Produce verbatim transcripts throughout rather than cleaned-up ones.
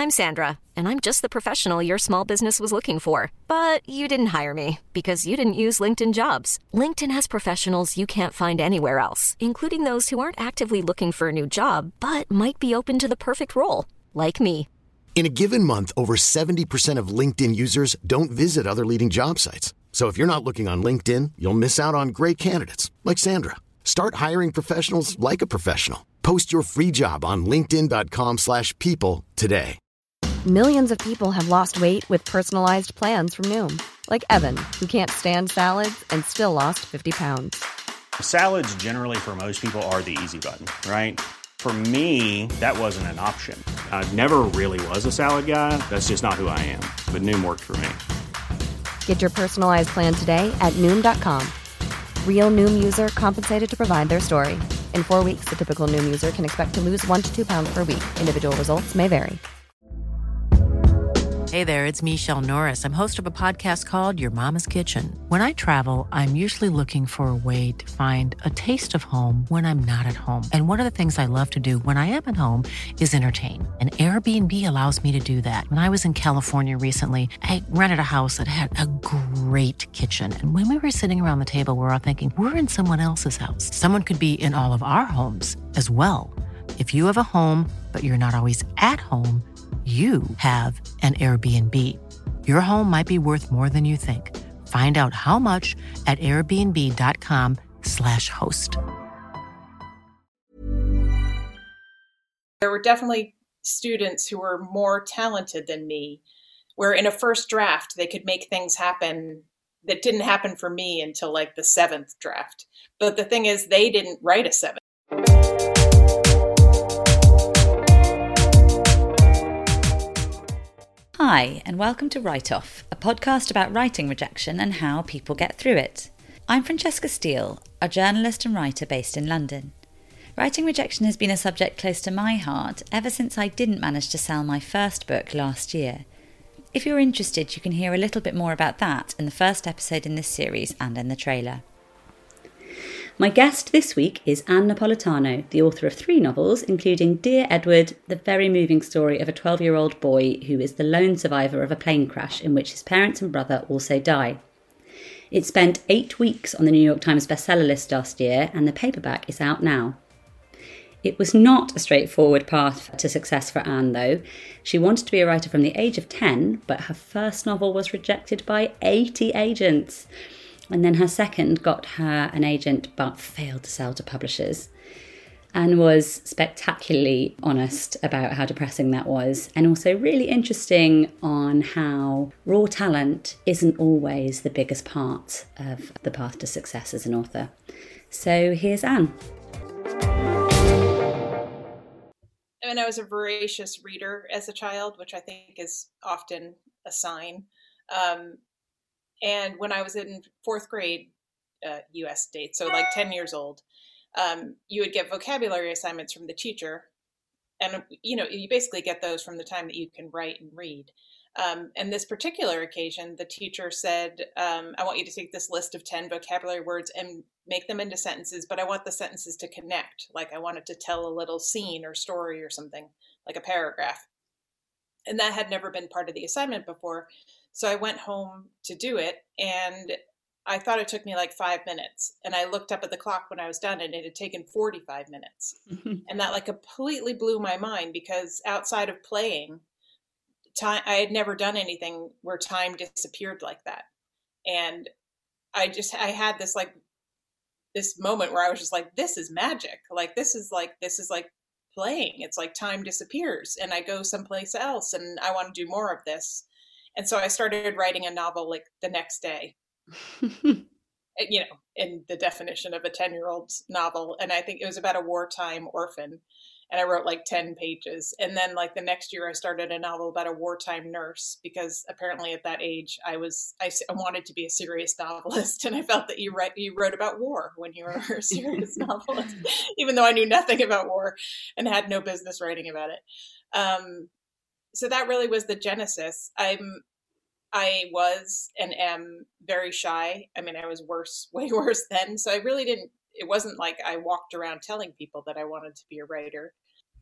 I'm Sandra, and I'm just the professional your small business was looking for. But you didn't hire me because you didn't use LinkedIn Jobs. LinkedIn has professionals you can't find anywhere else, including those who aren't actively looking for a new job, but might be open to the perfect role, like me. In a given month, over seventy percent of LinkedIn users don't visit other leading job sites. So if you're not looking on LinkedIn, you'll miss out on great candidates like Sandra. Start hiring professionals like a professional. Post your free job on linkedin dot com slash people today. Millions of people have lost weight with personalized plans from Noom. Like Evan, who can't stand salads and still lost fifty pounds. Salads generally for most people are the easy button, right? For me, that wasn't an option. I never really was a salad guy. That's just not who I am. But Noom worked for me. Get your personalized plan today at Noom dot com. Real Noom user compensated to provide their story. In four weeks, the typical Noom user can expect to lose one to two pounds per week. Individual results may vary. Hey there, it's Michelle Norris. I'm host of a podcast called Your Mama's Kitchen. When I travel, I'm usually looking for a way to find a taste of home when I'm not at home. And one of the things I love to do when I am at home is entertain. And Airbnb allows me to do that. When I was in California recently, I rented a house that had a great kitchen. And when we were sitting around the table, we were all thinking, we're in someone else's house. Someone could be in all of our homes as well. If you have a home, but you're not always at home, you have an Airbnb. Your home might be worth more than you think. Find out how much at airbnb dot com slash host. There were definitely students who were more talented than me, where in a first draft, they could make things happen that didn't happen for me until like the seventh draft. But the thing is, they didn't write a seventh. Hi, and welcome to Write Off, a podcast about writing rejection and how people get through it. I'm Francesca Steele, a journalist and writer based in London. Writing rejection has been a subject close to my heart ever since I didn't manage to sell my first book last year. If you're interested, you can hear a little bit more about that in the first episode in this series and in the trailer. My guest this week is Anne Napolitano, the author of three novels, including Dear Edward, the very moving story of a twelve-year-old boy who is the lone survivor of a plane crash in which his parents and brother also die. It spent eight weeks on the New York Times bestseller list last year, and the paperback is out now. It was not a straightforward path to success for Anne, though. She wanted to be a writer from the age of ten, but her first novel was rejected by eighty agents. And then her second got her an agent but failed to sell to publishers. Anne was spectacularly honest about how depressing that was, and also really interesting on how raw talent isn't always the biggest part of the path to success as an author. So here's Anne. I mean, I was a voracious reader as a child, which I think is often a sign. Um, And when I was in fourth grade, uh, U S date, so like ten years old, um, you would get vocabulary assignments from the teacher. And, you know, you basically get those from the time that you can write and read. Um, and this particular occasion, the teacher said, um, I want you to take this list of ten vocabulary words and make them into sentences, but I want the sentences to connect. Like I want it to tell a little scene or story or something, like a paragraph. And that had never been part of the assignment before. So I went home to do it, and I thought it took me like five minutes. And I looked up at the clock when I was done, and it had taken forty-five minutes. And that like completely blew my mind, because outside of playing, time, I had never done anything where time disappeared like that. And I just, I had this like, this moment where I was just like, this is magic. Like, this is like, this is like playing. It's like time disappears and I go someplace else and I want to do more of this. And so I started writing a novel like the next day, you know, in the definition of a ten-year-old's novel. And I think it was about a wartime orphan. And I wrote like ten pages. And then like the next year I started a novel about a wartime nurse, because apparently at that age I was, I wanted to be a serious novelist. And I felt that you write, you wrote about war when you were a serious novelist, even though I knew nothing about war and had no business writing about it. Um, so that really was the genesis. I'm, I was and am very shy. I mean, I was worse, way worse then. So I really didn't, it wasn't like I walked around telling people that I wanted to be a writer.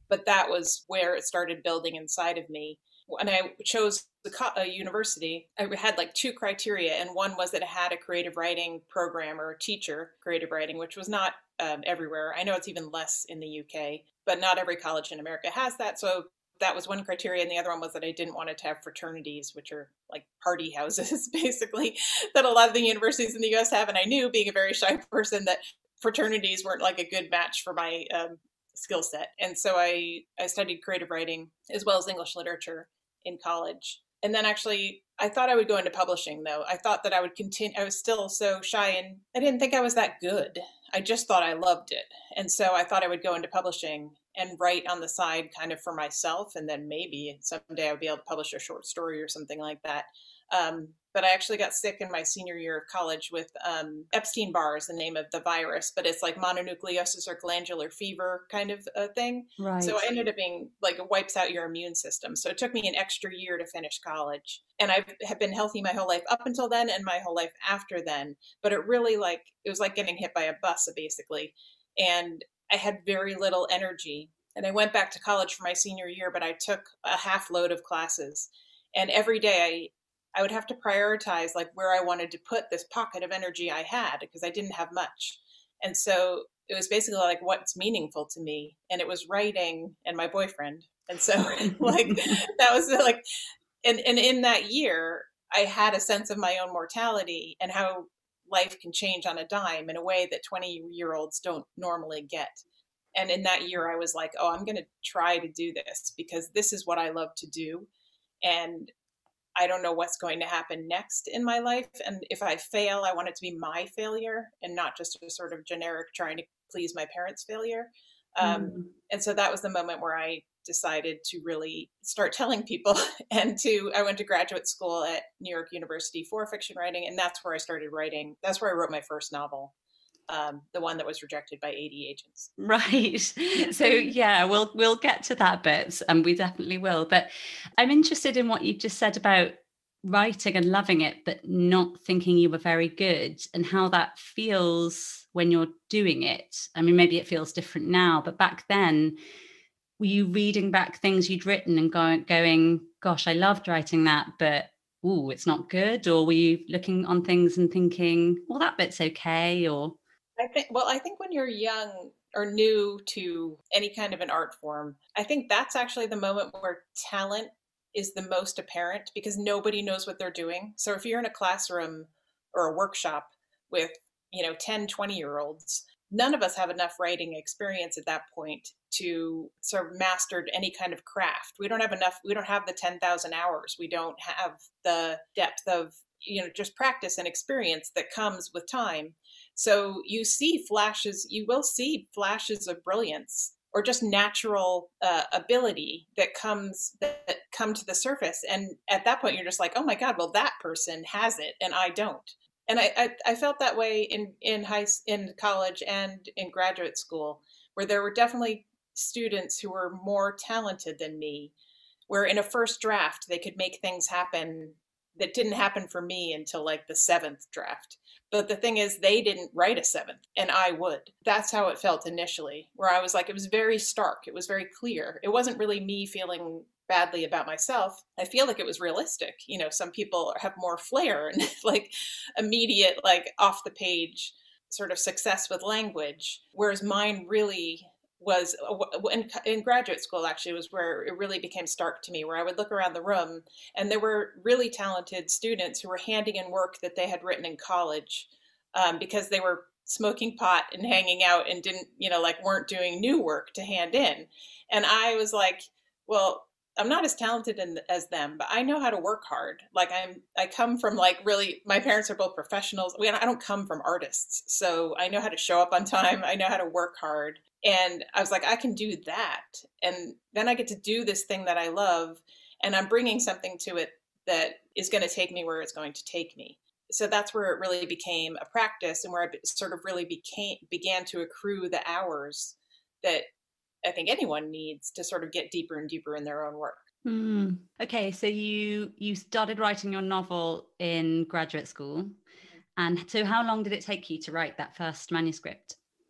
but that was where it started building inside of me. When I chose the co- uh, university, I had like two criteria, and one was that it had a creative writing program or a teacher creative writing, which was not um, everywhere. I know it's even less in the U K, but not every college in America has that. So that was one criteria. And the other one was that I didn't want it to have fraternities, which are like party houses, basically, that a lot of the universities in the U S have. And I knew, being a very shy person, that fraternities weren't like a good match for my um, skill set. And so I, I studied creative writing as well as English literature in college. And then actually, I thought I would go into publishing, though. I thought that I would continue. I was still so shy, and I didn't think I was that good. I just thought I loved it. And so I thought I would go into publishing and write on the side kind of for myself. And then maybe someday I would be able to publish a short story or something like that. Um, but I actually got sick in my senior year of college with um, Epstein-Barr is the name of the virus, but it's like mononucleosis or glandular fever kind of a thing. Right. So I ended up being like, it wipes out your immune system. So it took me an extra year to finish college. And I have been healthy my whole life up until then and my whole life after then. But it really like, it was like getting hit by a bus, basically. And I had very little energy. And I went back to college for my senior year, but I took a half load of classes. And every day I I would have to prioritize like where I wanted to put this pocket of energy I had, because I didn't have much. And so it was basically like, what's meaningful to me? And it was writing and my boyfriend. And so like, that was like, and, and in that year, I had a sense of my own mortality and how life can change on a dime in a way that twenty year olds don't normally get. And in that year, I was like, oh, I'm going to try to do this because this is what I love to do. And I don't know what's going to happen next in my life. And if I fail, I want it to be my failure and not just a sort of generic trying to please my parents' failure. Um, mm. And so that was the moment where I decided to really start telling people. And to, I went to graduate school at New York University for fiction writing. And that's where I started writing. That's where I wrote my first novel. Um, the one that was rejected by eighty agents. Right. So yeah, we'll we'll get to that bit, and we definitely will. But I'm interested in what you just said about writing and loving it, but not thinking you were very good, and how that feels when you're doing it. I mean, maybe it feels different now, but back then, were you reading back things you'd written and going, going, gosh, I loved writing that, but ooh, it's not good? Or were you looking on things and thinking, well, that bit's okay? Or I think, well, I think when you're young or new to any kind of an art form, I think that's actually the moment where talent is the most apparent, because nobody knows what they're doing. So if you're in a classroom or a workshop with, you know, ten, twenty year olds, none of us have enough writing experience at that point to sort of mastered any kind of craft. We don't have enough, we don't have the ten thousand hours. We don't have the depth of, you know, just practice and experience that comes with time. So you see flashes, you will see flashes of brilliance or just natural uh, ability that comes, that, that come to the surface. And at that point, you're just like, oh my God, well, that person has it and I don't. And I, I, I felt that way in, in high, in college and in graduate school, where there were definitely students who were more talented than me, where in a first draft, they could make things happen that didn't happen for me until like the seventh draft. But the thing is, they didn't write a seventh and I would. That's how it felt initially, where I was like, it was very stark. It was very clear. It wasn't really me feeling badly about myself. I feel like it was realistic. You know, some people have more flair and like immediate, like off the page sort of success with language, whereas mine really was in, in graduate school, actually, was where it really became stark to me, where I would look around the room and there were really talented students who were handing in work that they had written in college um, because they were smoking pot and hanging out and didn't, you know, like weren't doing new work to hand in. And I was like, well, I'm not as talented in, as them, but I know how to work hard. Like I'm, I come from like really, my parents are both professionals. We, I don't come from artists. So I know how to show up on time. I know how to work hard. And I was like, I can do that. And then I get to do this thing that I love. And I'm bringing something to it that is going to take me where it's going to take me. So that's where it really became a practice and where I sort of really became, began to accrue the hours that I think anyone needs to sort of get deeper and deeper in their own work. Mm. Okay, so you you started writing your novel in graduate school. Mm-hmm. And so how long did it take you to write that first manuscript?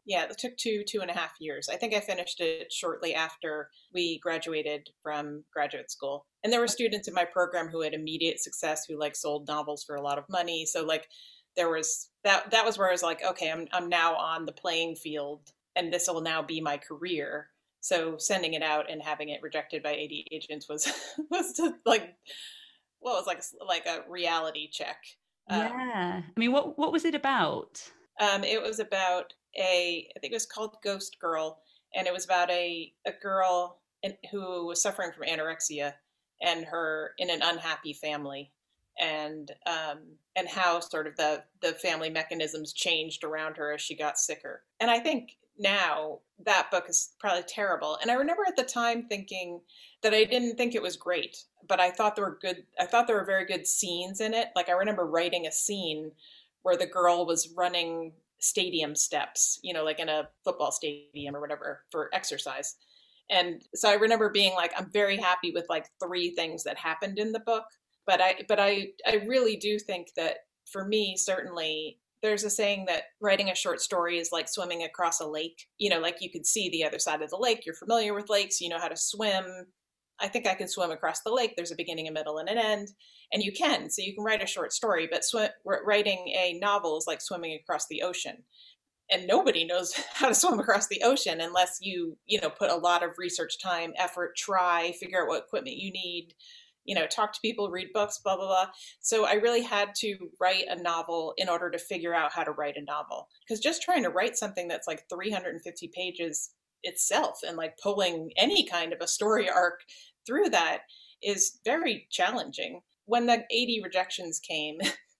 Yeah, it took two, two and a half years. I think I finished it shortly after we graduated from graduate school. And there were students in my program who had immediate success, who like sold novels for a lot of money. So like there was that, that was where I was like, okay, I'm, I'm now on the playing field and this will now be my career. So sending it out and having it rejected by eighty agents was, was just like, well, it was like, like a reality check. Yeah. Um, I mean, what, what was it about? Um, it was about a, I think it was called Ghost Girl. And it was about a, a girl in, who was suffering from anorexia and her in an unhappy family. And um, and how sort of the, the family mechanisms changed around her as she got sicker. And I think now that book is probably terrible. And I remember at the time thinking that I didn't think it was great, but I thought there were good, I thought there were very good scenes in it. Like I remember writing a scene where the girl was running stadium steps, you know, like in a football stadium or whatever for exercise. And so I remember being like, I'm very happy with like three things that happened in the book. But I, but I, I really do think that for me, certainly there's a saying that writing a short story is like swimming across a lake. You know, like you could see the other side of the lake. You're familiar with lakes, you know how to swim. I think I can swim across the lake. There's a beginning, a middle, and an end. And you can. So you can write a short story, but sw- writing a novel is like swimming across the ocean. And nobody knows how to swim across the ocean unless you, you know, put a lot of research time, effort, try, figure out what equipment you need, you know, talk to people, read books, blah, blah, blah. So I really had to write a novel in order to figure out how to write a novel. Because just trying to write something that's like three hundred fifty pages itself and like pulling any kind of a story arc through that is very challenging. When the eighty rejections came,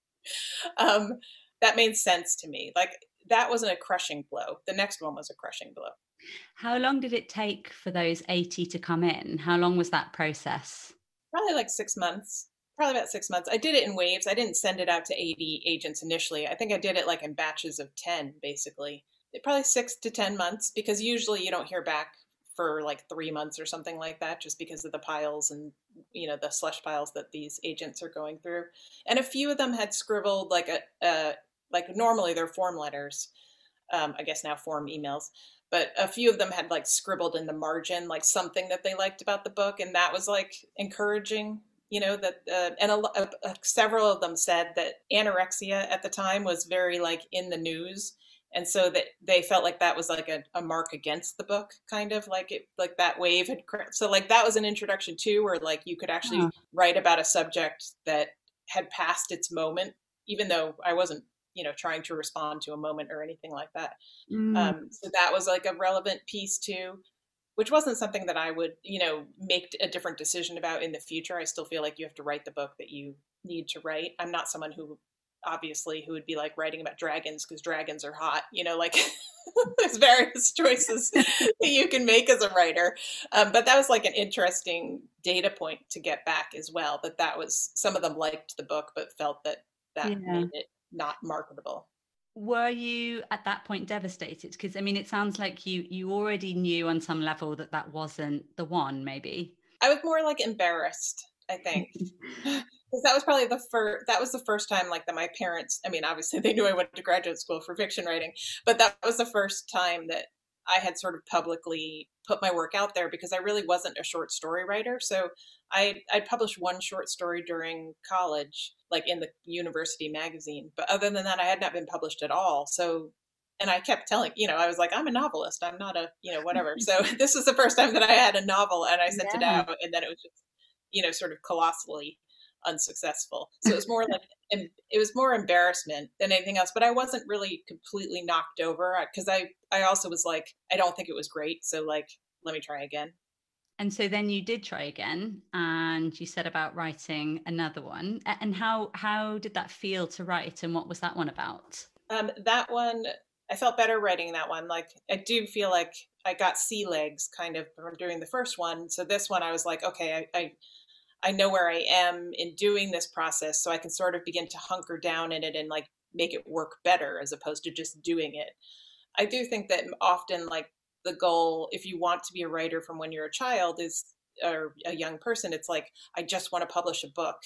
um, that made sense to me. Like that wasn't a crushing blow. The next one was a crushing blow. How long did it take for those eighty to come in? How long was that process? Probably like six months, probably about six months. I did it in waves. I didn't send it out to eighty agents initially. I think I did it like in batches of ten, basically. It probably six to ten months, because usually you don't hear back for like three months or something like that, just because of the piles and, you know, the slush piles that these agents are going through. And a few of them had scribbled like a, a like normally they're form letters, um, I guess now form emails. But a few of them had like scribbled in the margin, like something that they liked about the book. And that was like encouraging, you know, that, uh, and a, a, a, several of them said that anorexia at the time was very like in the news. And so that they felt like that was like a, a mark against the book, kind of like it, like that wave had, so like that was an introduction too, where like you could actually yeah. write about a subject that had passed its moment, even though I wasn't, you know, trying to respond to a moment or anything like that. Mm. Um, so that was like a relevant piece too, which wasn't something that I would, you know, make a different decision about in the future. I still feel like you have to write the book that you need to write. I'm not someone who obviously who would be like writing about dragons because dragons are hot, you know, like there's various choices that you can make as a writer. Um, but that was like an interesting data point to get back as well, that that was, some of them liked the book, but felt that that yeah. made it not marketable. Were you at that point devastated? Because I mean, it sounds like you you already knew on some level that that wasn't the one, maybe. I was more like embarrassed, I think. Because that was probably the first, that was the first time like that my parents, I mean, obviously they knew I went to graduate school for fiction writing, but that was the first time that I had sort of publicly put my work out there, because I really wasn't a short story writer. So I I published one short story during college, like in the university magazine. But other than that, I had not been published at all. So, and I kept telling, you know, I was like, I'm a novelist. I'm not a, you know, whatever. So this was the first time that I had a novel, and I sent yeah. it out, and then it was just, you know, sort of colossally unsuccessful. So it was more like, it was more embarrassment than anything else, but I wasn't really completely knocked over, because I, I also was like, I don't think it was great. So like, let me try again. And so then you did try again, and you set about writing another one. And how, how did that feel to write? And what was that one about? Um, that one, I felt better writing that one. Like, I do feel like I got sea legs kind of from doing the first one. So this one, I was like, okay, I, I I know where I am in doing this process, so I can sort of begin to hunker down in it and like make it work better, as opposed to just doing it. I do think that often like the goal, if you want to be a writer from when you're a child is, or a young person, it's like, I just want to publish a book.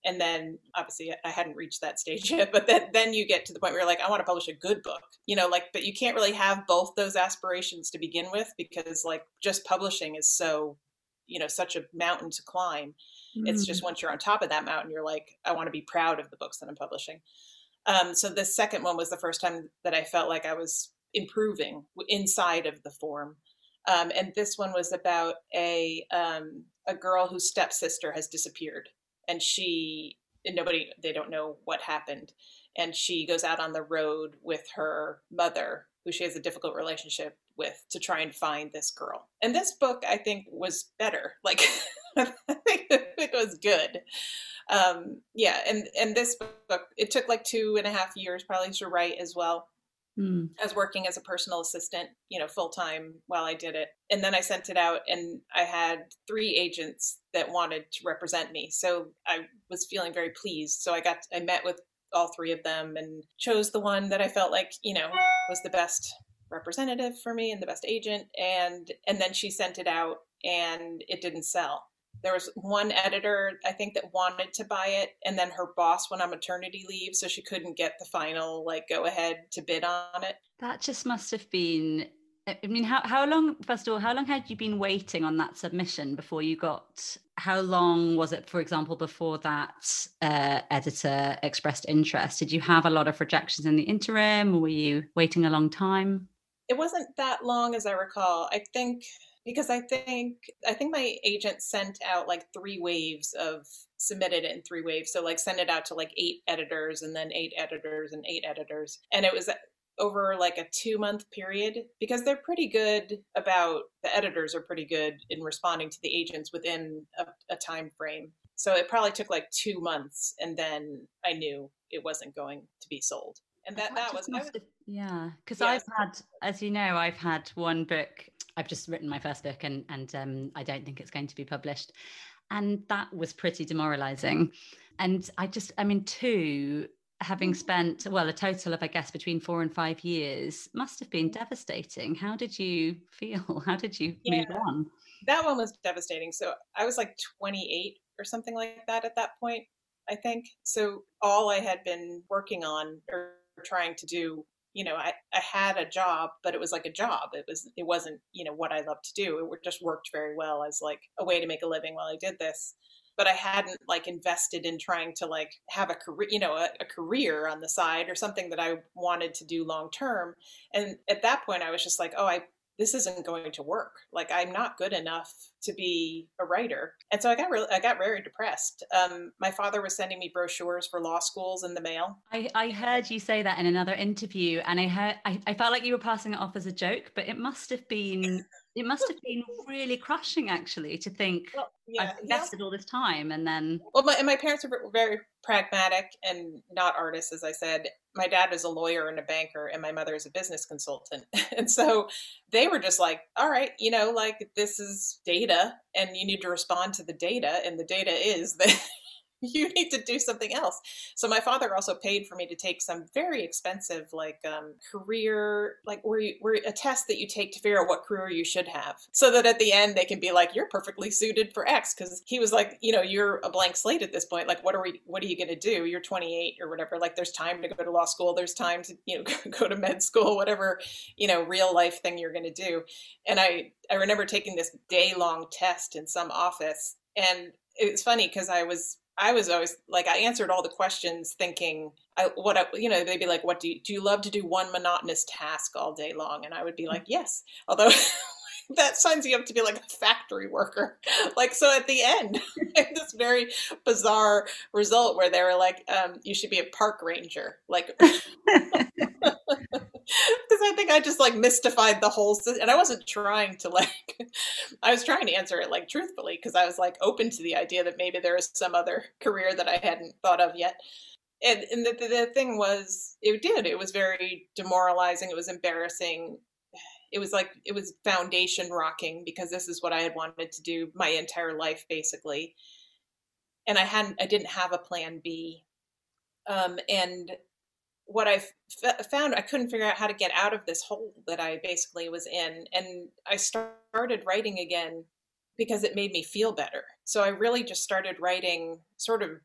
And then obviously I hadn't reached that stage yet, but then, then you get to the point where you're like, I want to publish a good book, you know, like, but you can't really have both those aspirations to begin with, because like just publishing is so, you know, such a mountain to climb. Mm. It's just once you're on top of that mountain, you're like, I want to be proud of the books that I'm publishing. Um, so this second one was the first time that I felt like I was improving inside of the form. Um, and this one was about a um, a girl whose stepsister has disappeared, and she and nobody they don't know what happened, and she goes out on the road with her mother, who she has a difficult relationship with, to try and find this girl. And this book, I think, was better. Like I think it was good. Um, yeah, and and this book, it took like two and a half years probably to write as well. Mm. I was working as a personal assistant, you know, full time while I did it. And then I sent it out, and I had three agents that wanted to represent me. So I was feeling very pleased. So I got, I met with all three of them and chose the one that I felt like, you know, was the best representative for me and the best agent. And, and then she sent it out and it didn't sell. There was one editor, I think, that wanted to buy it, and then her boss went on maternity leave, so she couldn't get the final, like, go ahead to bid on it. That just must have been, I mean, how, how long, first of all, how long had you been waiting on that submission before you got, how long was it, for example, before that uh, editor expressed interest? Did you have a lot of rejections in the interim, or were you waiting a long time? It wasn't that long, as I recall. I think... Because I think I think my agent sent out like three waves of submitted it in three waves. So like send it out to like eight editors and then eight editors and eight editors. And it was over like a two month period, because they're pretty good about, the editors are pretty good in responding to the agents within a, a time frame. So it probably took like two months. And then I knew it wasn't going to be sold. And that, that, that was, have, yeah, because yes. I've had, as you know, I've had one book. I've just written my first book, and and um, I don't think it's going to be published. And that was pretty demoralizing. And I just, I mean, two, having spent, well, a total of, I guess, between four and five years must have been devastating. How did you feel? How did you yeah, move on? That one was devastating. So I was like twenty-eight or something like that at that point, I think. So all I had been working on or trying to do, you know, I, I had a job, but it was like a job. It was, it wasn't, you know, what I loved to do. It just worked very well as like a way to make a living while I did this. But I hadn't like invested in trying to like have a career, you know, a, a career on the side or something that I wanted to do long term. And at that point I was just like, oh, I, this isn't going to work. Like, I'm not good enough to be a writer. And so I got really, I got very depressed. Um, my father was sending me brochures for law schools in the mail. I, I heard you say that in another interview, and I heard, I, I felt like you were passing it off as a joke, but it must have been, it must have been really crushing, actually, to think, well, yeah, I've invested yeah. all this time and then... Well, my, and my parents were very pragmatic and not artists, as I said. My dad is a lawyer and a banker, and my mother is a business consultant. And so they were just like, all right, you know, like, this is data and you need to respond to the data. And the data is that you need to do something else. So my father also paid for me to take some very expensive, like um, career, like where you, where a test that you take to figure out what career you should have, so that at the end they can be like, you're perfectly suited for X. Because he was like, you know, you're a blank slate at this point. Like, what are we? What are you going to do? You're twenty-eight or whatever. Like, there's time to go to law school. There's time to, you know, go to med school. Whatever, you know, real life thing you're going to do. And I I remember taking this day long test in some office, and it's funny because I was. I was always like, I answered all the questions thinking, I, what, I, you know, they'd be like, what do you, do you love to do one monotonous task all day long? And I would be like, yes. Although that signs you up to be like a factory worker. Like, so at the end, this very bizarre result where they were like, um, you should be a park ranger. Like, because I think I just like mystified the whole system. And I wasn't trying to like, I was trying to answer it like truthfully, because I was like open to the idea that maybe there was some other career that I hadn't thought of yet. And, and the, the, the thing was, it did, it was very demoralizing. It was embarrassing. It was like, it was foundation rocking, because this is what I had wanted to do my entire life, basically. And I hadn't, I didn't have a plan B. Um, and what I f- found, I couldn't figure out how to get out of this hole that I basically was in. And I started writing again because it made me feel better. So I really just started writing sort of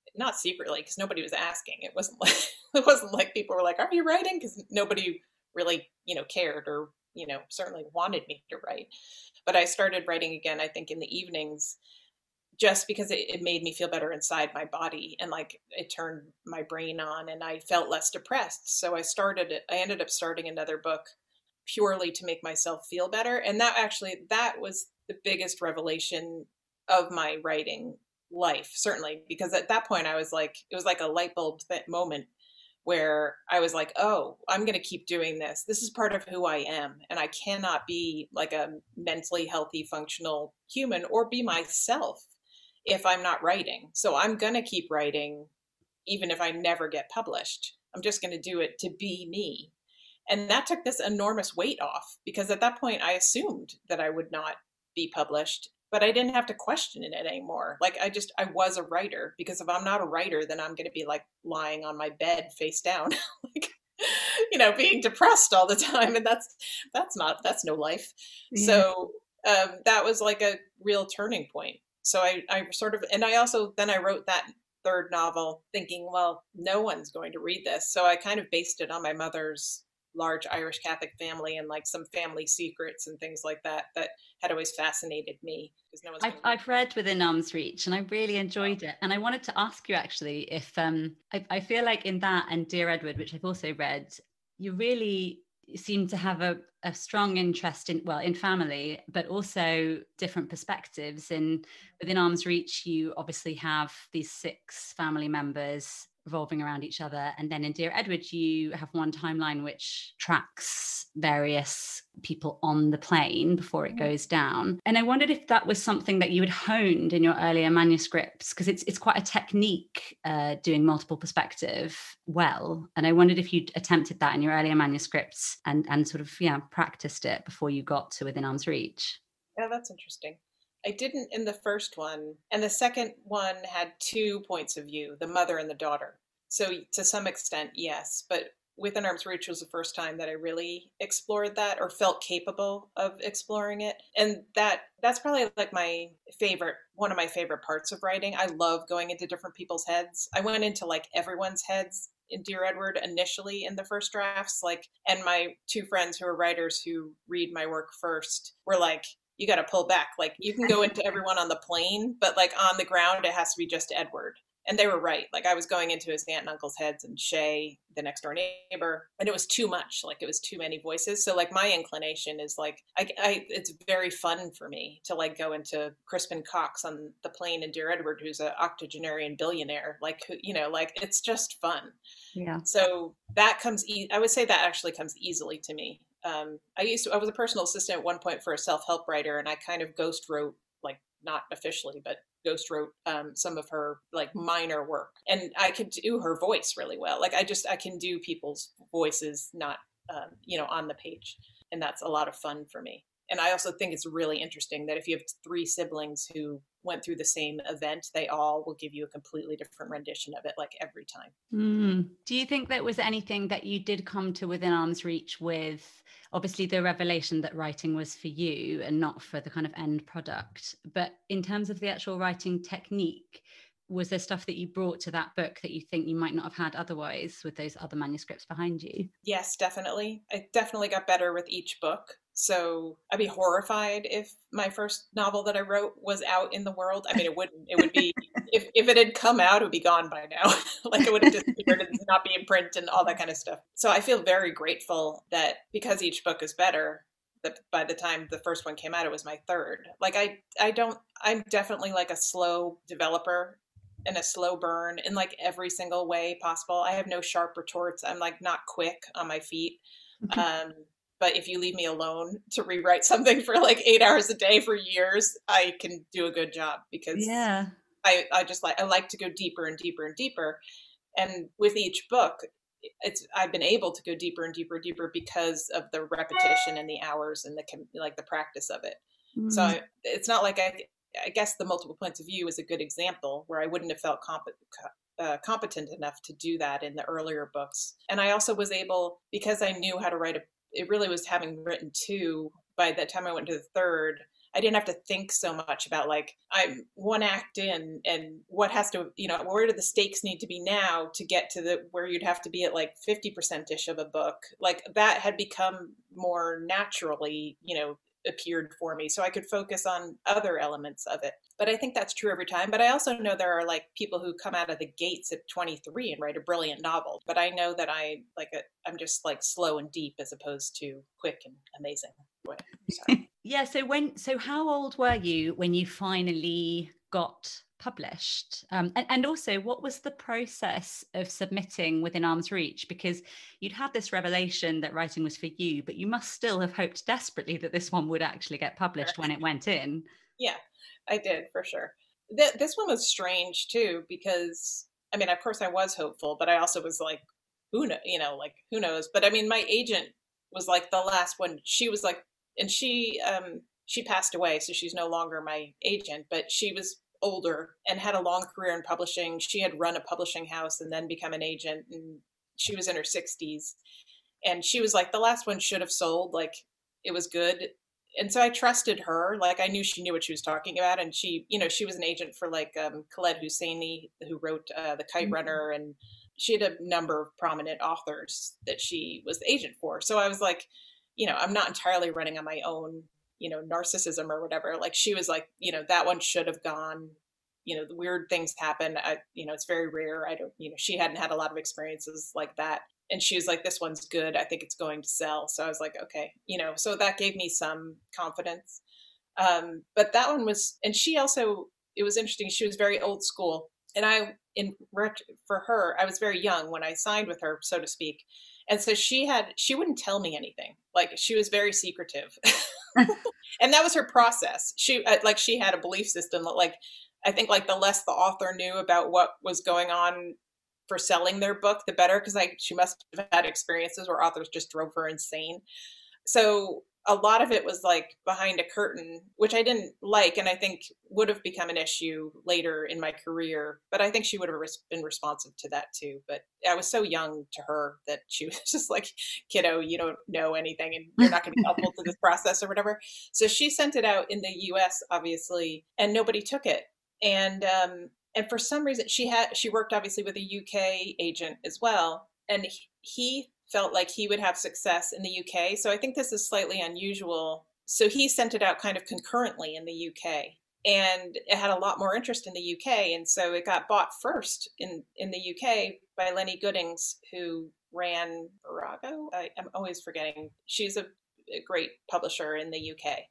not secretly, because nobody was asking. It wasn't like, it wasn't like people were like, are you writing? Because nobody really, you know, cared or, you know, certainly wanted me to write. But I started writing again, I think in the evenings, just because it, it made me feel better inside my body, and like it turned my brain on and I felt less depressed. So I started it. I ended up starting another book purely to make myself feel better. And that actually, that was the biggest revelation of my writing life, certainly, because at that point I was like, it was like a light bulb moment where I was like, oh, I'm going to keep doing this. This is part of who I am. And I cannot be like a mentally healthy, functional human or be myself if I'm not writing. So I'm going to keep writing, even if I never get published. I'm just going to do it to be me. And that took this enormous weight off, because at that point I assumed that I would not be published, but I didn't have to question it anymore. Like I just, I was a writer, because if I'm not a writer, then I'm going to be like lying on my bed face down, like, you know, being depressed all the time. And that's, that's not, that's no life. Yeah. So um, that was like a real turning point. So I, I sort of, and I also, then I wrote that third novel thinking, well, no one's going to read this. So I kind of based it on my mother's large Irish Catholic family and like some family secrets and things like that that had always fascinated me. Because no one's I've, I've read Within Arm's Reach and I really enjoyed it. And I wanted to ask you actually if um I, I feel like in that and Dear Edward, which I've also read, you really seem to have a, a strong interest in, well, in family, but also different perspectives. In Within Arm's Reach, you obviously have these six family members revolving around each other. And then in Dear Edward, you have one timeline which tracks various people on the plane before it goes down. And I wondered if that was something that you had honed in your earlier manuscripts, because it's it's quite a technique uh, doing multiple perspective well. And I wondered if you'd attempted that in your earlier manuscripts and, and sort of, yeah, practiced it before you got to Within Arm's Reach. Yeah, that's interesting. I didn't in the first one. And the second one had two points of view, the mother and the daughter. So to some extent, yes. But Within Arm's Reach was the first time that I really explored that or felt capable of exploring it. And that that's probably like my favorite, one of my favorite parts of writing. I love going into different people's heads. I went into like everyone's heads in Dear Edward initially in the first drafts, like, and my two friends who are writers who read my work first were like, you got to pull back. Like you can go into everyone on the plane, but like on the ground, it has to be just Edward. And they were right. Like I was going into his aunt and uncle's heads and Shay, the next door neighbor, and it was too much. Like it was too many voices. So like my inclination is like, I, I it's very fun for me to like go into Crispin Cox on the plane in Dear Edward, who's an octogenarian billionaire. Like, who, you know, like it's just fun. Yeah. So that comes, e- I would say that actually comes easily to me. Um, I used to, I was a personal assistant at one point for a self-help writer, and I kind of ghost wrote, like not officially, but ghost wrote um, some of her like minor work, and I could do her voice really well. Like I just, I can do people's voices, not, um, you know, on the page. And that's a lot of fun for me. And I also think it's really interesting that if you have three siblings who went through the same event, they all will give you a completely different rendition of it, like every time. Mm. Do you think there was anything that you did come to Within Arm's Reach with, obviously the revelation that writing was for you and not for the kind of end product, but in terms of the actual writing technique, was there stuff that you brought to that book that you think you might not have had otherwise with those other manuscripts behind you? Yes, definitely. I definitely got better with each book. So I'd be horrified if my first novel that I wrote was out in the world. I mean, it wouldn't, it would be, if, if it had come out, it would be gone by now. Like it would have disappeared and not be in print and all that kind of stuff. So I feel very grateful that because each book is better, that by the time the first one came out, it was my third. Like I, I don't, I'm definitely like a slow developer and a slow burn in like every single way possible. I have no sharp retorts. I'm like not quick on my feet. Um, But if you leave me alone to rewrite something for like eight hours a day for years, I can do a good job because yeah. I, I just like, I like to go deeper and deeper and deeper. And with each book, it's, I've been able to go deeper and deeper and deeper because of the repetition and the hours and the, like the practice of it. Mm. So it's not like I, I guess the multiple points of view is a good example where I wouldn't have felt competent. Uh, competent enough to do that in the earlier books. And I also was able, because I knew how to write a, it really was having written two, by the time I went to the third, I didn't have to think so much about like, I'm one act in and what has to, you know, where do the stakes need to be now to get to the, where you'd have to be at like fifty percent ish of a book. Like that had become more naturally, you know, appeared for me. So I could focus on other elements of it. But I think that's true every time. But I also know there are like people who come out of the gates at twenty-three and write a brilliant novel. But I know that I like, a, I'm just like slow and deep as opposed to quick and amazing. Yeah. So when, so how old were you when you finally got published? Um, and, and also, what was the process of submitting Within Arm's Reach? Because you'd had this revelation that writing was for you, but you must still have hoped desperately that this one would actually get published when it went in. Yeah, I did, for sure. Th- this one was strange too, because I mean, of course I was hopeful, but I also was like, who knows, you know, like who knows? But I mean, my agent was like the last one. She was like, and she, um, she passed away, so she's no longer my agent, but she was older and had a long career in publishing. She had run a publishing house and then become an agent, and she was in her sixties. And she was like, the last one should have sold, like it was good. And so I trusted her. Like I knew she knew what she was talking about. And she, you know, she was an agent for like um, Khaled Hosseini, who wrote uh, The Kite mm-hmm. Runner. And she had a number of prominent authors that she was the agent for. So I was like, you know, I'm not entirely running on my own, you know, narcissism or whatever. Like she was like, you know, that one should have gone, you know, the weird things happen. I, you know, it's very rare. I don't, you know, she hadn't had a lot of experiences like that. And she was like, this one's good. I think it's going to sell. So I was like, okay, you know, so that gave me some confidence. Um, but that one was, and she also, it was interesting. She was very old school. And I, in for her, I was very young when I signed with her, so to speak. And so she had, she wouldn't tell me anything. Like she was very secretive. And that was her process. She, like she had a belief system that like, I think like the less the author knew about what was going on for selling their book, the better. Cause like she must have had experiences where authors just drove her insane. So a lot of it was like behind a curtain, which I didn't like. And I think would have become an issue later in my career, but I think she would have been responsive to that too. But I was so young to her that she was just like, kiddo, you don't know anything and you're not going to be helpful to this process or whatever. So she sent it out in the U S obviously, and nobody took it. And, um, and for some reason she had, she worked obviously with a U K agent as well. And he, he felt like he would have success in the U K. So I think this is slightly unusual. So he sent it out kind of concurrently in the U K, and it had a lot more interest in the U K. And so it got bought first in, in the U K by Lenny Goodings, who ran Virago. I, I'm always forgetting. She's a, a great publisher in the U K.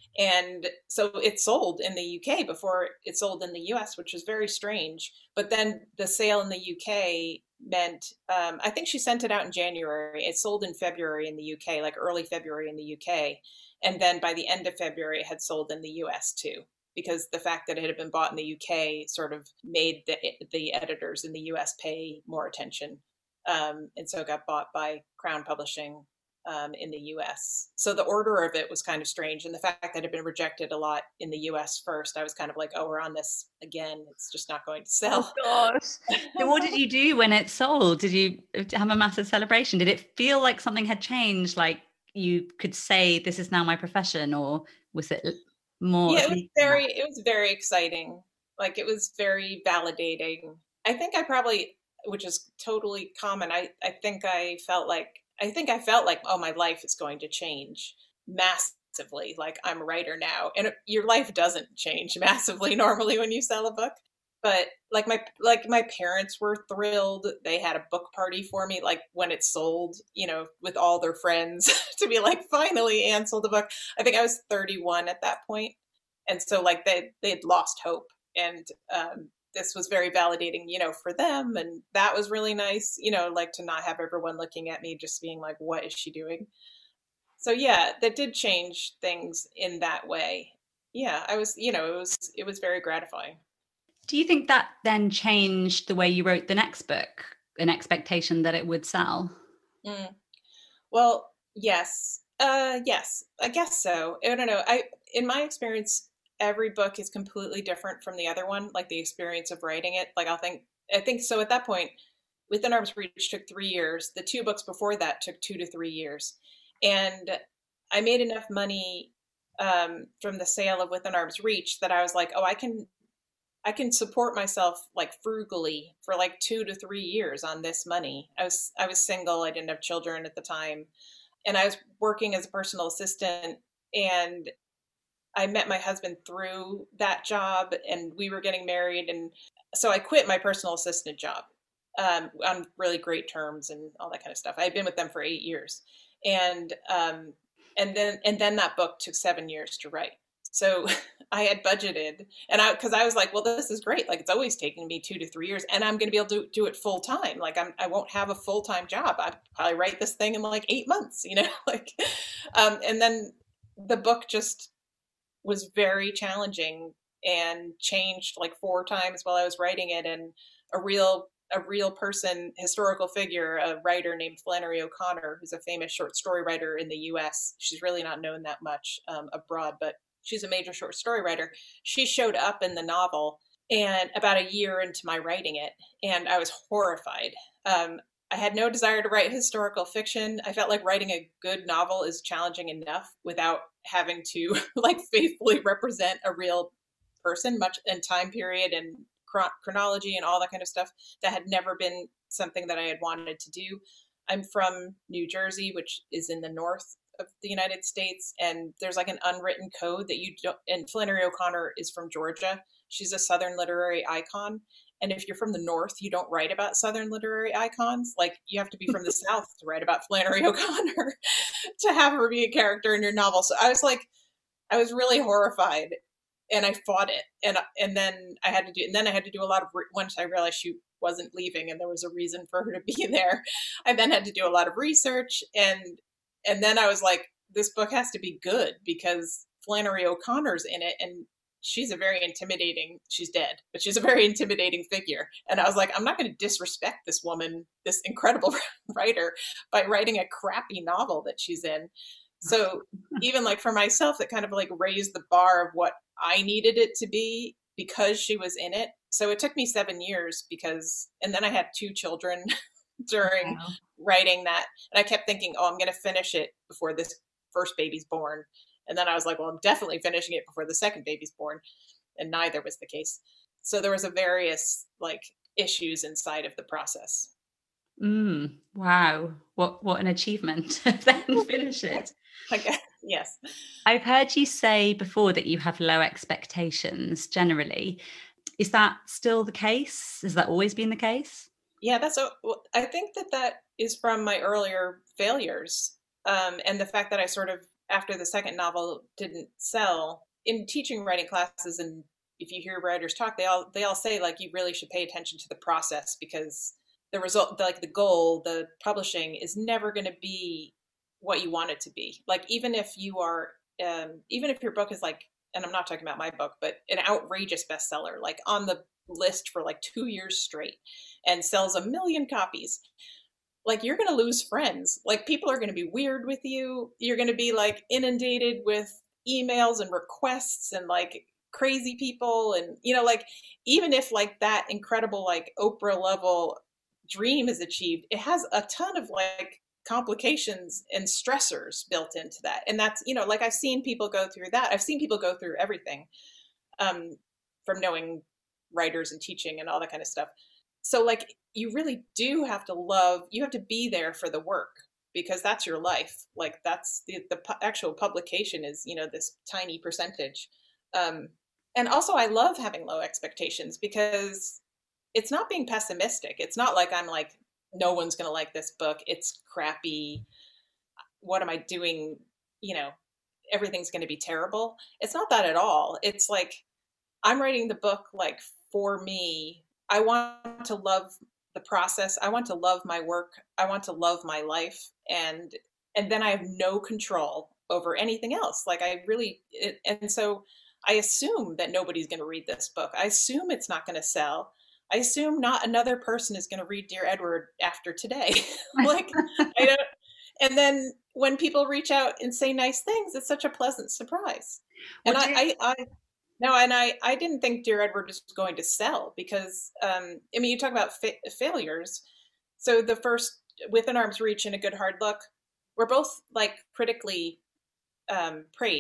And so it sold in the U K before it sold in the U S, which was very strange. But then the sale in the U K meant, um, I think she sent it out in January. It sold in February in the U K, like early February in the U K. And then by the end of February, it had sold in the U S too, because the fact that it had been bought in the U K sort of made the, the editors in the U S pay more attention. Um, and so it got bought by Crown Publishing Um, in the U S. So the order of it was kind of strange. And the fact that it had been rejected a lot in the U S first, I was kind of like, oh, we're on this again. It's just not going to sell. Oh, gosh. So what did you do when it sold? Did you have a massive celebration? Did it feel like something had changed? Like you could say, this is now my profession, or was it more? Yeah, it was very, it was very exciting. Like it was very validating. I think I probably, which is totally common. I, I think I felt like, I think I felt like, oh, my life is going to change massively. Like I'm a writer now, and your life doesn't change massively normally when you sell a book. But like my, like my parents were thrilled. They had a book party for me, like when it sold, you know, with all their friends to be like, finally Anne sold a book. I think I was thirty-one at that point. And so like they, they'd lost hope. And, um, this was very validating, you know, for them. And that was really nice, you know, like to not have everyone looking at me just being like, what is she doing? So yeah, that did change things in that way. Yeah, I was, you know, it was, it was very gratifying. Do you think that then changed the way you wrote the next book, an expectation that it would sell? Mm. Well, yes. Uh, yes, I guess so. I don't know. I, in my experience, every book is completely different from the other one, like the experience of writing it. Like I'll think, I think so at that point, Within Arm's Reach took three years. The two books before that took two to three years. And I made enough money um, from the sale of Within Arm's Reach that I was like, oh, I can, I can support myself like frugally for like two to three years on this money. I was, I was single. I didn't have children at the time. And I was working as a personal assistant, and I met my husband through that job, and we were getting married. And so I quit my personal assistant job um, on really great terms and all that kind of stuff. I had been with them for eight years. And, um, and then, and then that book took seven years to write. So I had budgeted, and I, cause I was like, well, this is great. Like, it's always taking me two to three years, and I'm going to be able to do it full time. Like I'm, I won't have a full-time job. I probably write this thing in like eight months, you know, like, um, and then the book just was very challenging and changed like four times while I was writing it. And a real, a real person, historical figure, a writer named Flannery O'Connor, who's a famous short story writer in the U S. She's really not known that much um, abroad, but she's a major short story writer. She showed up in the novel, and about a year into my writing it, and I was horrified. Um, I had no desire to write historical fiction. I felt like writing a good novel is challenging enough without having to like faithfully represent a real person, much in time period and chronology and all that kind of stuff. That had never been something that I had wanted to do. I'm from New Jersey, which is in the north of the United States, and there's like an unwritten code that you don't, and Flannery O'Connor is from Georgia. She's a Southern literary icon. And if you're from the North, you don't write about Southern literary icons. Like, you have to be from the South to write about Flannery O'Connor to have her be a character in your novel. So I was like, I was really horrified, and I fought it. And, and then I had to do, and then I had to do a lot of, re- once I realized she wasn't leaving and there was a reason for her to be there, I then had to do a lot of research. And, and then I was like, this book has to be good because Flannery O'Connor's in it, and she's a very intimidating, she's dead, but she's a very intimidating figure. And I was like, I'm not going to disrespect this woman, this incredible writer, by writing a crappy novel that she's in. So even like for myself, that kind of like raised the bar of what I needed it to be because she was in it. So it took me seven years because, and then I had two children during wow. writing that. And I kept thinking, oh, I'm going to finish it before this first baby's born. And then I was like, well, I'm definitely finishing it before the second baby's born. And neither was the case. So there was a various like issues inside of the process. Mm, wow. What what an achievement to then finish it. Okay. Yes. I've heard you say before that you have low expectations generally. Is that still the case? Has that always been the case? Yeah, that's a, I think that that is from my earlier failures. Um, and the fact that I sort of, after the second novel didn't sell, in teaching writing classes, and if you hear writers talk, they all they all say like you really should pay attention to the process, because the result, like the goal, the publishing is never going to be what you want it to be. Like even if you are, um, even if your book is like, and I'm not talking about my book, but an outrageous bestseller, like on the list for like two years straight, and sells a million copies. Like you're going to lose friends. Like people are going to be weird with you. You're going to be like inundated with emails and requests and like crazy people. And, you know, like even if like that incredible, like Oprah level dream is achieved, it has a ton of like complications and stressors built into that. And that's, you know, like I've seen people go through that. I've seen people go through everything um, from knowing writers and teaching and all that kind of stuff. So like, you really do have to love, you have to be there for the work, because that's your life. Like that's the, the pu- actual publication is, you know, this tiny percentage. Um, and also I love having low expectations because it's not being pessimistic. It's not like I'm like, no one's going to like this book. It's crappy. What am I doing? You know, everything's going to be terrible. It's not that at all. It's like, I'm writing the book like for me. I want to love the process. I want to love my work. I want to love my life. And, and then I have no control over anything else. Like I really, it, and so I assume that nobody's going to read this book. I assume it's not going to sell. I assume not another person is going to read Dear Edward after today. Like, I don't, and then when people reach out and say nice things, it's such a pleasant surprise. And I, I, I, No, and I, I didn't think Dear Edward was going to sell because, um, I mean, you talk about fa- failures. So the first, Within Arm's Reach and A Good Hard Look, were both like critically um, praised.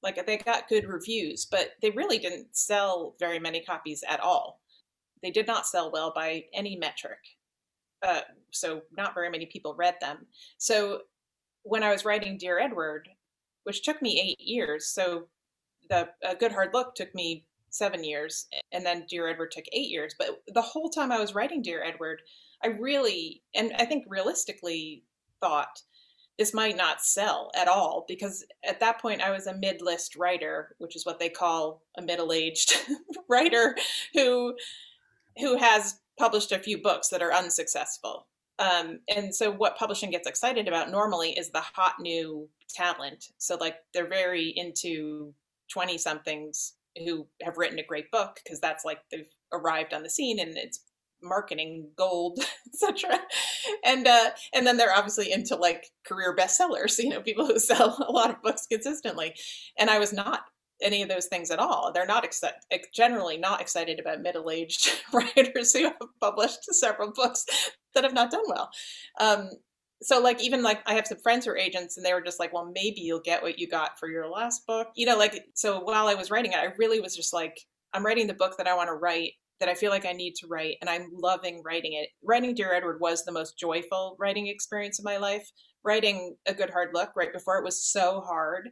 Like they got good reviews, but they really didn't sell very many copies at all. They did not sell well by any metric. Uh, so not very many people read them. So when I was writing Dear Edward, which took me eight years, so the A Good Hard Look took me seven years, and then Dear Edward took eight years. But the whole time I was writing Dear Edward, I really, and I think realistically thought, this might not sell at all, because at that point I was a mid-list writer, which is what they call a middle-aged writer who who has published a few books that are unsuccessful. Um, and so what publishing gets excited about normally is the hot new talent. So like they're very into twenty-somethings who have written a great book, because that's like they've arrived on the scene and it's marketing gold, et cetera. And uh, and then they're obviously into like career bestsellers, you know, people who sell a lot of books consistently. And I was not any of those things at all. They're not except generally not excited about middle-aged writers who have published several books that have not done well. Um, so like even like I have some friends who are agents, and they were just like, well, maybe you'll get what you got for your last book, you know. Like, so while I was writing it, I really was just like, I'm writing the book that I want to write, that I feel like I need to write, and I'm loving writing it. Writing Dear Edward was the most joyful writing experience of my life. Writing A Good Hard Look right before it was so hard.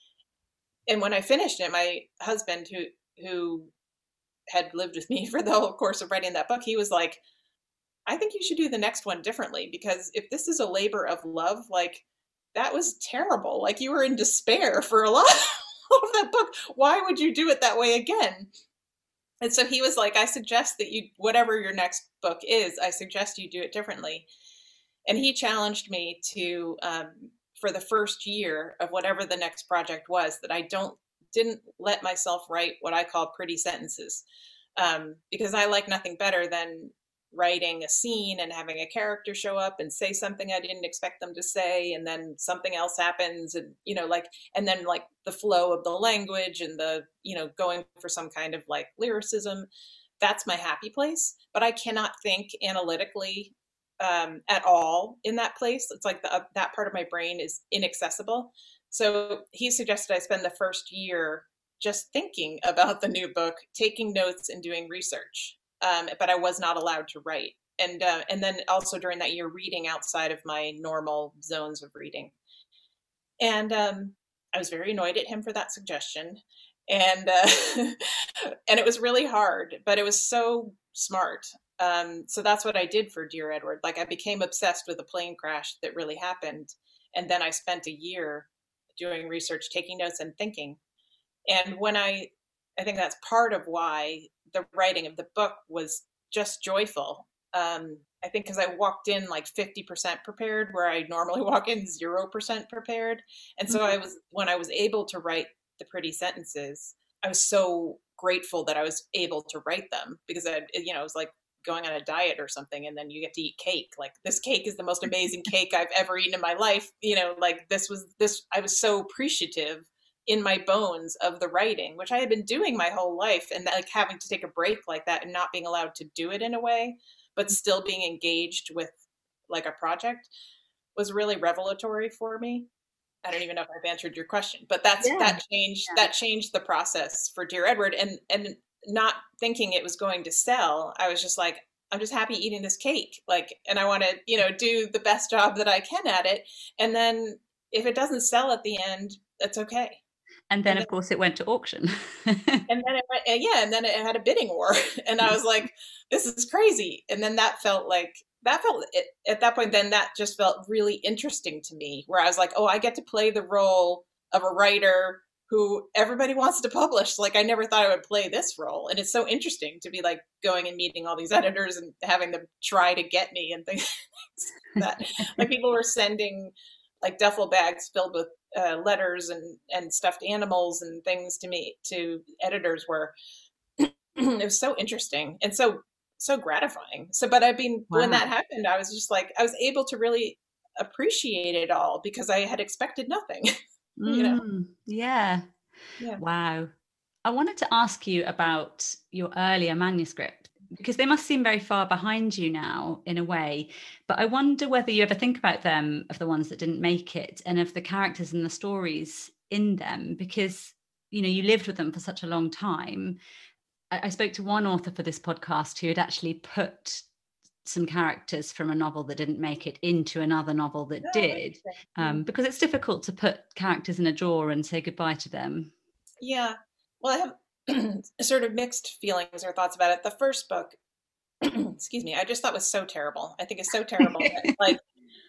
And when I finished it, my husband, who who had lived with me for the whole course of writing that book, he was like, I think you should do the next one differently, because if this is a labor of love, like that was terrible. Like you were in despair for a lot of that book. Why would you do it that way again? And so he was like, I suggest that you, whatever your next book is, I suggest you do it differently. And he challenged me to, um, for the first year of whatever the next project was, that I don't, didn't let myself write what I call pretty sentences. Um, because I like nothing better than writing a scene and having a character show up and say something I didn't expect them to say, and then something else happens, and you know, like, and then like the flow of the language and the, you know, going for some kind of like lyricism. That's my happy place, but I cannot think analytically um, at all in that place. It's like the, uh, that part of my brain is inaccessible. So he suggested I spend the first year just thinking about the new book, taking notes and doing research. Um, but I was not allowed to write. And uh, and then also during that year, reading outside of my normal zones of reading. And um, I was very annoyed at him for that suggestion. And uh, and it was really hard, but it was so smart. Um, so that's what I did for Dear Edward. Like I became obsessed with a plane crash that really happened. And then I spent a year doing research, taking notes and thinking. And when I, I think that's part of why the writing of the book was just joyful. Um, I think because I walked in like fifty percent prepared, where I normally walk in zero percent prepared. And so mm-hmm. I was, when I was able to write the pretty sentences, I was so grateful that I was able to write them, because I, you know, it was like going on a diet or something, and then you get to eat cake. Like this cake is the most amazing cake I've ever eaten in my life. You know, like this was this, I was so appreciative in my bones of the writing, which I had been doing my whole life, and like having to take a break like that and not being allowed to do it in a way, but still being engaged with like a project was really revelatory for me. I don't even know if I've answered your question, but that's, yeah. that changed, yeah. that changed the process for Dear Edward. And, and not thinking it was going to sell, I was just like, I'm just happy eating this cake. Like, and I want to, you know, do the best job that I can at it. And then if it doesn't sell at the end, that's okay. And then, and then, of course, it went to auction. and then it went, yeah, and then it had a bidding war. And I was like, this is crazy. And then that felt like, that felt, at that point, then that just felt really interesting to me, where I was like, oh, I get to play the role of a writer who everybody wants to publish. Like, I never thought I would play this role. And it's so interesting to be like going and meeting all these editors and having them try to get me and things like that. Like people were sending like duffel bags filled with uh, letters and, and stuffed animals and things to me, to editors, where it was so interesting and so, so gratifying. So, but I mean, wow. when that happened, I was just like, I was able to really appreciate it all, because I had expected nothing, you know? Mm, yeah. Yeah. Wow. I wanted to ask you about your earlier manuscript, because they must seem very far behind you now in a way, but I wonder whether you ever think about them, of the ones that didn't make it, and of the characters and the stories in them, because you know, you lived with them for such a long time. I, I spoke to one author for this podcast who had actually put some characters from a novel that didn't make it into another novel that Oh, did, um, because it's difficult to put characters in a drawer and say goodbye to them. Yeah. Well, I have sort of mixed feelings or thoughts about it. The first book, excuse me, I just thought was so terrible. I think it's so terrible. that, like,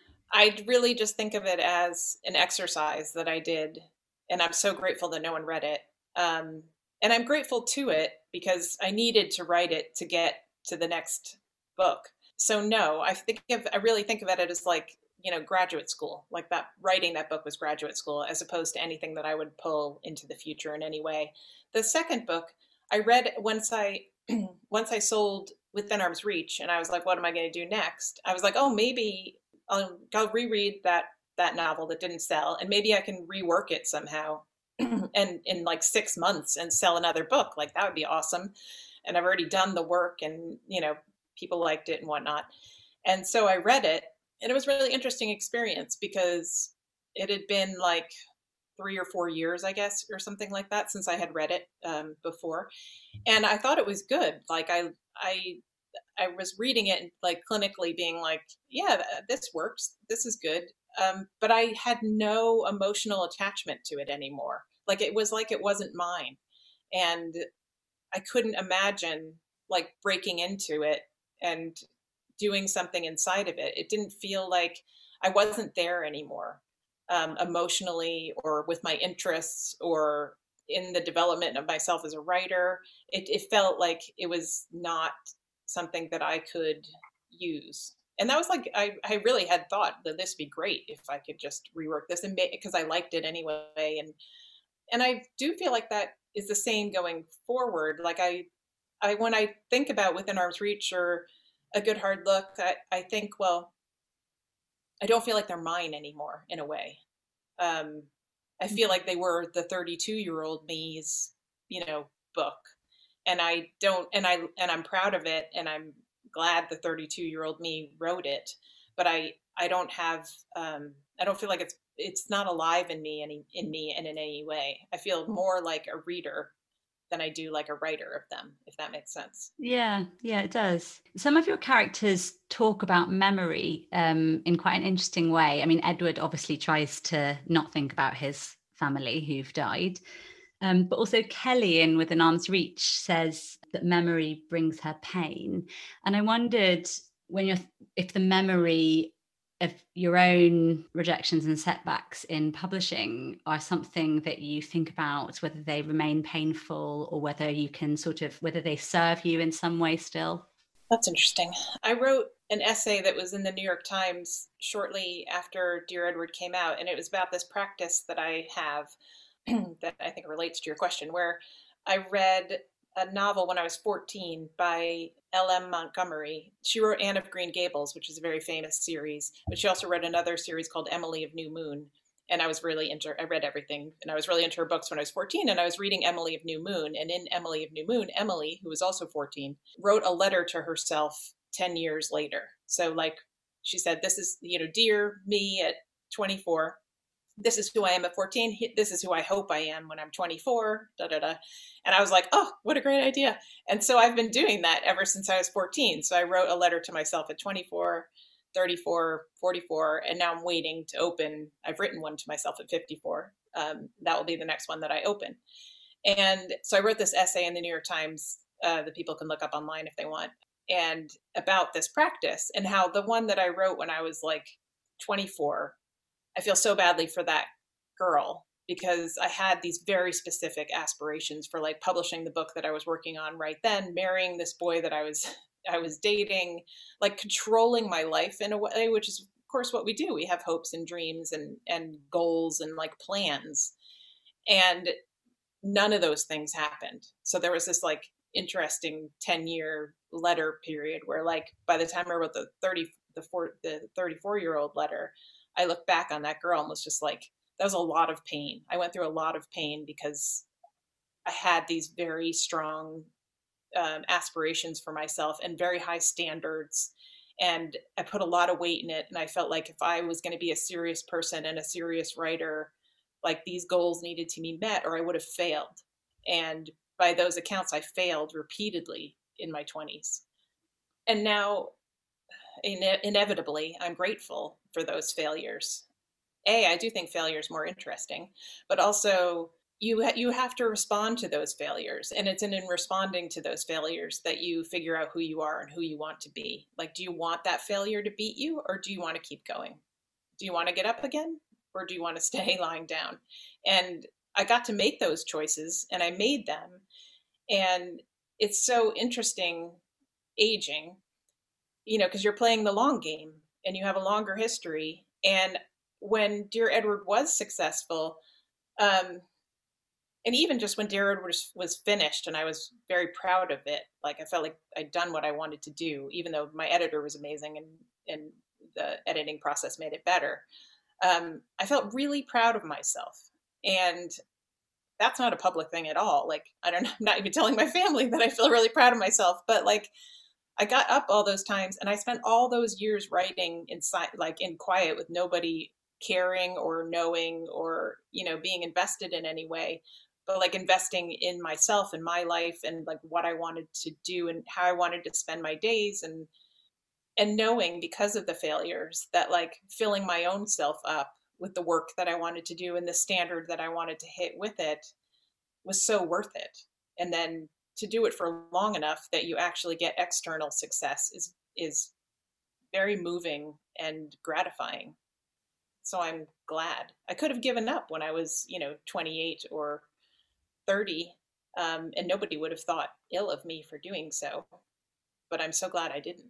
I really just think of it as an exercise that I did. And I'm so grateful that no one read it. Um, and I'm grateful to it because I needed to write it to get to the next book. So no, I think of, I really think of it as like, you know, graduate school, like that writing that book was graduate school, as opposed to anything that I would pull into the future in any way. The second book I read once I, once I sold Within Arm's Reach, and I was like, what am I going to do next? I was like, oh, maybe I'll, I'll reread that, that novel that didn't sell, and maybe I can rework it somehow and in like six months and sell another book. Like that would be awesome. And I've already done the work, and, you know, people liked it and whatnot. And so I read it, and it was a really interesting experience because it had been like three or four years, I guess, or something like that since I had read it um, before. And I thought it was good. Like I, I, I was reading it and like clinically being like, yeah, this works. This is good. Um, but I had no emotional attachment to it anymore. Like it was like it wasn't mine. And I couldn't imagine like breaking into it and doing something inside of it. It didn't feel like I wasn't there anymore, um, emotionally or with my interests or in the development of myself as a writer. It, it felt like it was not something that I could use. And that was like, I, I really had thought that this would be great if I could just rework this and make, because I liked it anyway. And, and I do feel like that is the same going forward. Like I, I, when I think about Within Arm's Reach or A Good Hard Look, I, I think, well, I don't feel like they're mine anymore in a way. Um, I feel like they were the thirty-two year old me's, you know, book. And I don't, and I, and I'm proud of it. And I'm glad the thirty-two year old me wrote it, but I, I don't have, um, I don't feel like it's, it's not alive in me, any, in me and in any way. I feel more like a reader than I do like a writer of them, if that makes sense. Yeah, yeah, it does. Some of your characters talk about memory um, in quite an interesting way. I mean, Edward obviously tries to not think about his family who've died. Um, but also Kelly in Within Arm's Reach says that memory brings her pain. And I wondered when you're, if the memory of your own rejections and setbacks in publishing are something that you think about, whether they remain painful or whether you can sort of, whether they serve you in some way still. That's interesting. I wrote an essay that was in the New York Times shortly after Dear Edward came out, and it was about this practice that I have that I think relates to your question, where I read a novel when I was fourteen by L M Montgomery. She wrote Anne of Green Gables, which is a very famous series, but she also read another series called Emily of New Moon. And I was really into, I read everything, and I was really into her books when I was fourteen, and I was reading Emily of New Moon. And in Emily of New Moon, Emily, who was also fourteen, wrote a letter to herself ten years later. So like she said, this is, you know, dear me at twenty-four, this is who I am at fourteen. This is who I hope I am when I'm twenty-four, da, da, da. And I was like, oh, what a great idea. And so I've been doing that ever since I was fourteen. So I wrote a letter to myself at twenty-four, thirty-four, forty-four, and now I'm waiting to open. I've written one to myself at fifty-four. Um, that will be the next one that I open. And so I wrote this essay in the New York Times uh, that people can look up online if they want, and about this practice and how the one that I wrote when I was like twenty-four, I feel so badly for that girl because I had these very specific aspirations for like publishing the book that I was working on right then, marrying this boy that I was I was dating, like controlling my life in a way, which is of course what we do. We have hopes and dreams and and goals and like plans. And none of those things happened. So there was this like interesting ten year letter period where like by the time I wrote the thirty the four the thirty-four year old letter, I look back on that girl and was just like, that was a lot of pain. I went through a lot of pain because I had these very strong um, aspirations for myself and very high standards. And I put a lot of weight in it. And I felt like if I was going to be a serious person and a serious writer, like these goals needed to be met or I would have failed. And by those accounts, I failed repeatedly in my twenties. And now, ine- inevitably, I'm grateful for those failures. A, I do think failure is more interesting, but also you ha- you have to respond to those failures. And it's in, in responding to those failures that you figure out who you are and who you want to be. Like, do you want that failure to beat you, or do you want to keep going? Do you want to get up again, or do you want to stay lying down? And I got to make those choices, and I made them. And it's so interesting aging, you know, because you're playing the long game and you have a longer history. And when Dear Edward was successful, um, and even just when Dear Edward was, was finished, and I was very proud of it, like I felt like I'd done what I wanted to do, even though my editor was amazing and, and the editing process made it better. Um, I felt really proud of myself. And that's not a public thing at all. Like, I don't know, I'm not even telling my family that I feel really proud of myself, but like, I got up all those times and I spent all those years writing inside, like in quiet, with nobody caring or knowing or, you know, being invested in any way, but like investing in myself and my life and like what I wanted to do and how I wanted to spend my days, and, and knowing because of the failures that like filling my own self up with the work that I wanted to do and the standard that I wanted to hit with it was so worth it. And then to do it for long enough that you actually get external success is is very moving and gratifying. So I'm glad. I could have given up when I was, you know, twenty-eight or thirty, um, and nobody would have thought ill of me for doing so. But I'm so glad I didn't.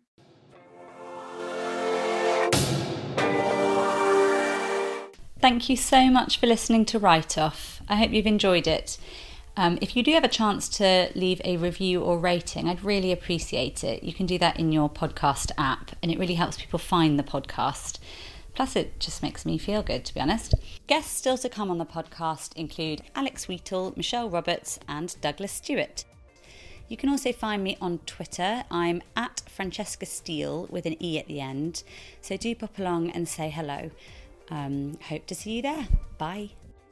Thank you so much for listening to Write Off. I hope you've enjoyed it. Um, if you do have a chance to leave a review or rating, I'd really appreciate it. You can do that in your podcast app, and it really helps people find the podcast. Plus, it just makes me feel good, to be honest. Guests still to come on the podcast include Alex Wheatle, Michelle Roberts, and Douglas Stewart. You can also find me on Twitter. I'm at Francesca Steele with an E at the end. So do pop along and say hello. Um, hope to see you there. Bye.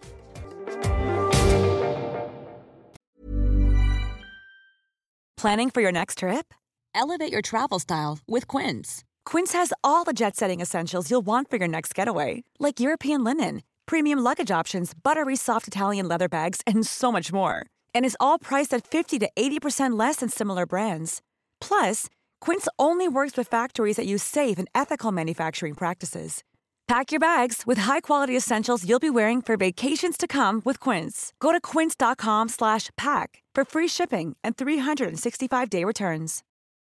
Planning for your next trip? Elevate your travel style with Quince. Quince has all the jet-setting essentials you'll want for your next getaway, like European linen, premium luggage options, buttery soft Italian leather bags, and so much more. And is all priced at fifty to eighty percent less than similar brands. Plus, Quince only works with factories that use safe and ethical manufacturing practices. Pack your bags with high-quality essentials you'll be wearing for vacations to come with Quince. Go to quince.com slash pack for free shipping and three sixty-five day returns.